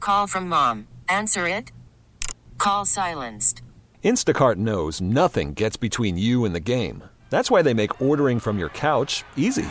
Call from mom. Answer it. Call silenced. Instacart knows nothing gets between you and the game. That's why they make ordering from your couch easy.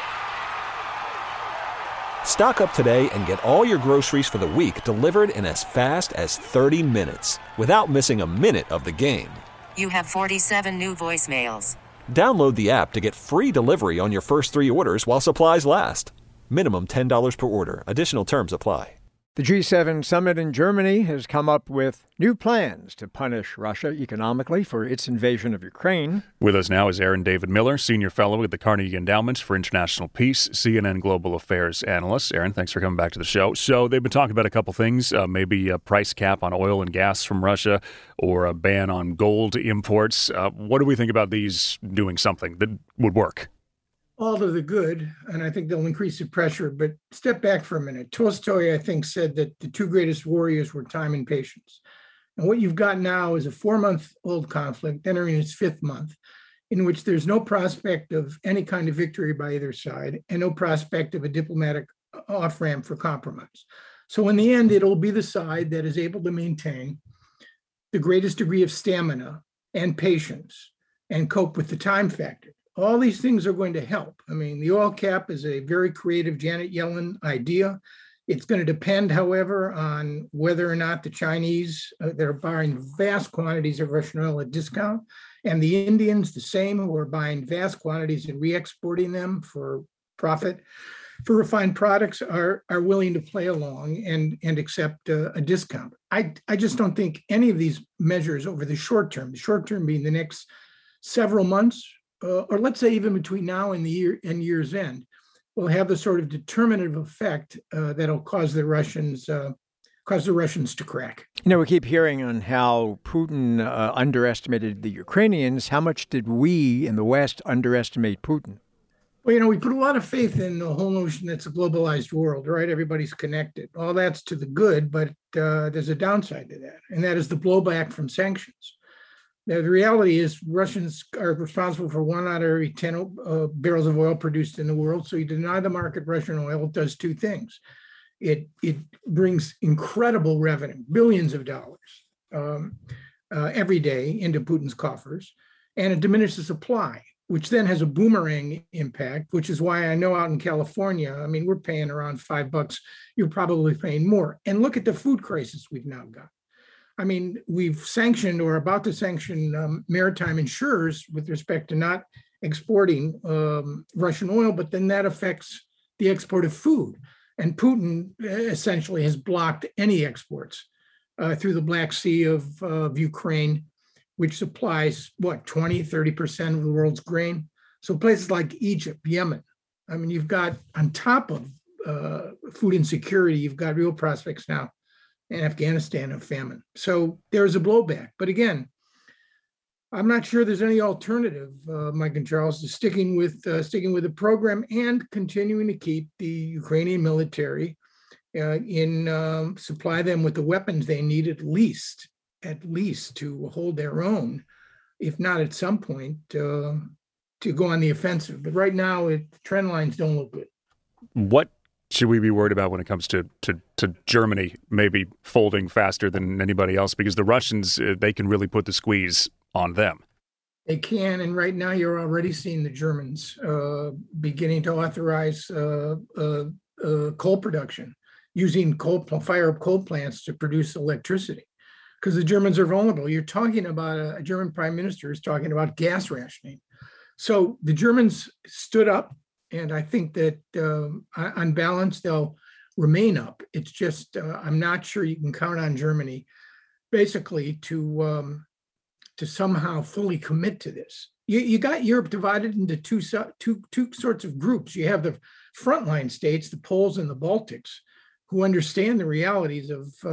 Stock up today and get all your groceries for the week delivered in as fast as 30 minutes without missing a minute of the game. You have 47 new voicemails. Download the app to get free delivery on your first 3 orders while supplies last. Minimum $10 per order. Additional terms apply. The G7 summit in Germany has come up with new plans to punish Russia economically for its invasion of Ukraine. With us now is Aaron David Miller, Senior Fellow at the Carnegie Endowment for International Peace, CNN Global Affairs Analyst. Aaron, thanks for coming back to the show. So they've been talking about a couple things, maybe a price cap on oil and gas from Russia or a ban on gold imports. What do we think about these doing something that would work? All to the good, and I think they'll increase the pressure. But step back for a minute. Tolstoy, I think, said that the two greatest warriors were time and patience. And what you've got now is a 4-month-old conflict entering its 5th month, in which there's no prospect of any kind of victory by either side and no prospect of a diplomatic off-ramp for compromise. So in the end, it'll be the side that is able to maintain the greatest degree of stamina and patience and cope with the time factor. All these things are going to help. I mean, the oil cap is a very creative Janet Yellen idea. It's going to depend, however, on whether or not the Chinese, they're buying vast quantities of Russian oil at discount, and the Indians, the same, who are buying vast quantities and re-exporting them for profit, for refined products, are willing to play along and accept a discount. I just don't think any of these measures over the short term being the next several months, or let's say even between now and the year's end, will have the sort of determinative effect that'll cause the Russians to crack. You know, we keep hearing on how Putin underestimated the Ukrainians. How much did we in the West underestimate Putin? Well, you know, we put a lot of faith in the whole notion that's a globalized world, right? Everybody's connected. All that's to the good, but there's a downside to that, and that is the blowback from sanctions. Now, the reality is Russians are responsible for 1 out of every 10 barrels of oil produced in the world. So you deny the market Russian oil, it does 2 things. It brings incredible revenue, billions of dollars every day into Putin's coffers, and it diminishes supply, which then has a boomerang impact, which is why I know out in California, I mean, we're paying around $5. You're probably paying more. And look at the food crisis we've now got. I mean, we've sanctioned or about to sanction maritime insurers with respect to not exporting Russian oil, but then that affects the export of food. And Putin essentially has blocked any exports through the Black Sea of Ukraine, which supplies, 20-30% of the world's grain. So places like Egypt, Yemen, I mean, you've got, on top of food insecurity, you've got real prospects now in Afghanistan of famine. So there's a blowback. But again, I'm not sure there's any alternative, Mike and Charles, to sticking with the program and continuing to keep the Ukrainian military supply them with the weapons they need at least to hold their own, if not at some point to go on the offensive. But right now, the trend lines don't look good. What should we be worried about when it comes to Germany maybe folding faster than anybody else? Because the Russians, they can really put the squeeze on them. They can, and right now you're already seeing the Germans beginning to authorize coal production, using fire up coal plants to produce electricity, because the Germans are vulnerable. You're talking about a German prime minister is talking about gas rationing. So the Germans stood up. And I think that on balance, they'll remain up. It's just I'm not sure you can count on Germany basically to somehow fully commit to this. You got Europe divided into two sorts of groups. You have the frontline states, the Poles and the Baltics, who understand the realities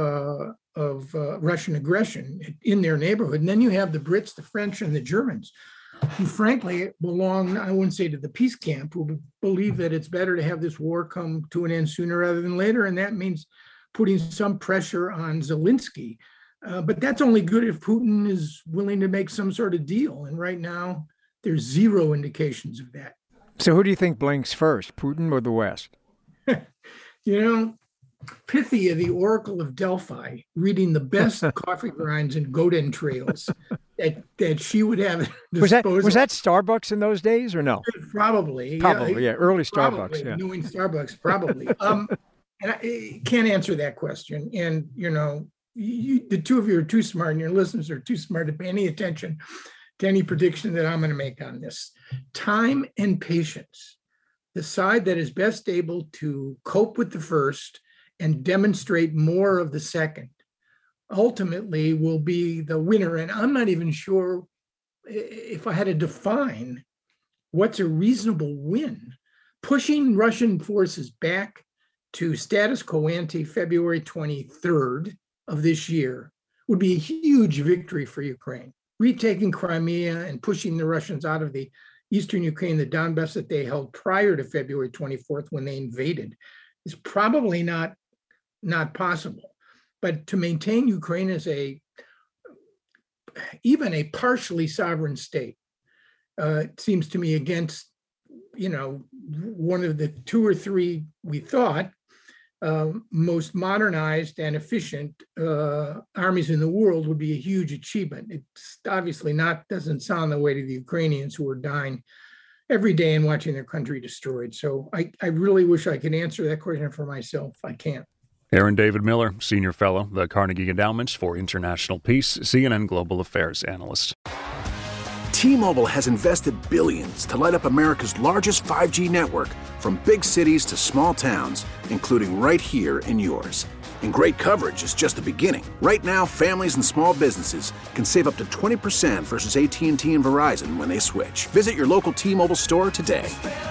of Russian aggression in their neighborhood. And then you have the Brits, the French, and the Germans, who frankly belong, I wouldn't say to the peace camp, who believe that it's better to have this war come to an end sooner rather than later. And that means putting some pressure on Zelensky. But that's only good if Putin is willing to make some sort of deal. And right now, there's zero indications of that. So who do you think blinks first, Putin or the West? You know, Pythia, the Oracle of Delphi, reading the best coffee grinds and goat entrails that she would have at Was disposal. that Starbucks in those days or no? Probably, early Starbucks. probably, Yeah, New England Starbucks, probably. And I can't answer that question. And the two of you are too smart, and your listeners are too smart to pay any attention to any prediction that I'm going to make on this. Time and patience. The side that is best able to cope with the first and demonstrate more of the second ultimately will be the winner. And I'm not even sure if I had to define what's a reasonable win. Pushing Russian forces back to status quo ante February 23rd of this year would be a huge victory for Ukraine. Retaking Crimea and pushing the Russians out of the eastern Ukraine, the Donbass that they held prior to February 24th when they invaded, is probably not possible. But to maintain Ukraine as even a partially sovereign state, it seems to me against, one of the two or three we thought most modernized and efficient armies in the world would be a huge achievement. It's obviously doesn't sound the way to the Ukrainians, who are dying every day and watching their country destroyed. So I really wish I could answer that question for myself. I can't. Aaron David Miller, Senior Fellow, the Carnegie Endowment for International Peace, CNN Global Affairs Analyst. T-Mobile has invested billions to light up America's largest 5G network, from big cities to small towns, including right here in yours. And great coverage is just the beginning. Right now, families and small businesses can save up to 20% versus AT&T and Verizon when they switch. Visit your local T-Mobile store today.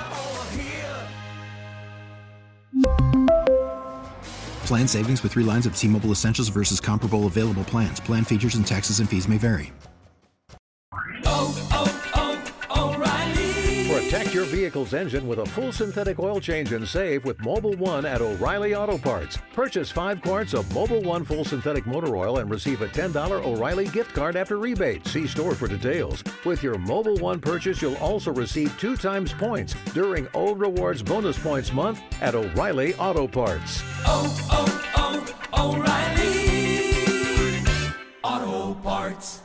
Plan savings with 3 lines of T-Mobile Essentials versus comparable available plans. Plan features and taxes and fees may vary. Protect your vehicle's engine with a full synthetic oil change and save with Mobil 1 at O'Reilly Auto Parts. Purchase 5 quarts of Mobil 1 full synthetic motor oil and receive a $10 O'Reilly gift card after rebate. See store for details. With your Mobil 1 purchase, you'll also receive 2 times points during O Rewards Bonus Points Month at O'Reilly Auto Parts. O'Reilly Auto Parts.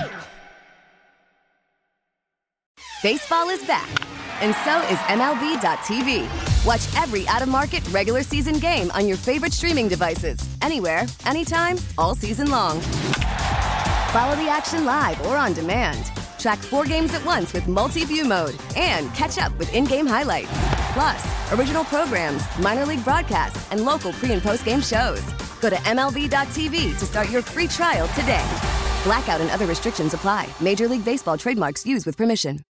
Baseball is back, and so is MLB.tv. Watch every out-of-market regular season game on your favorite streaming devices, anywhere, anytime, all season long. Follow the action live or on demand. Track 4 games at once with multi-view mode and catch up with in-game highlights. Plus, original programs, minor league broadcasts, and local pre- and post-game shows. Go to MLB.tv to start your free trial today. Blackout and other restrictions apply. Major League Baseball trademarks used with permission.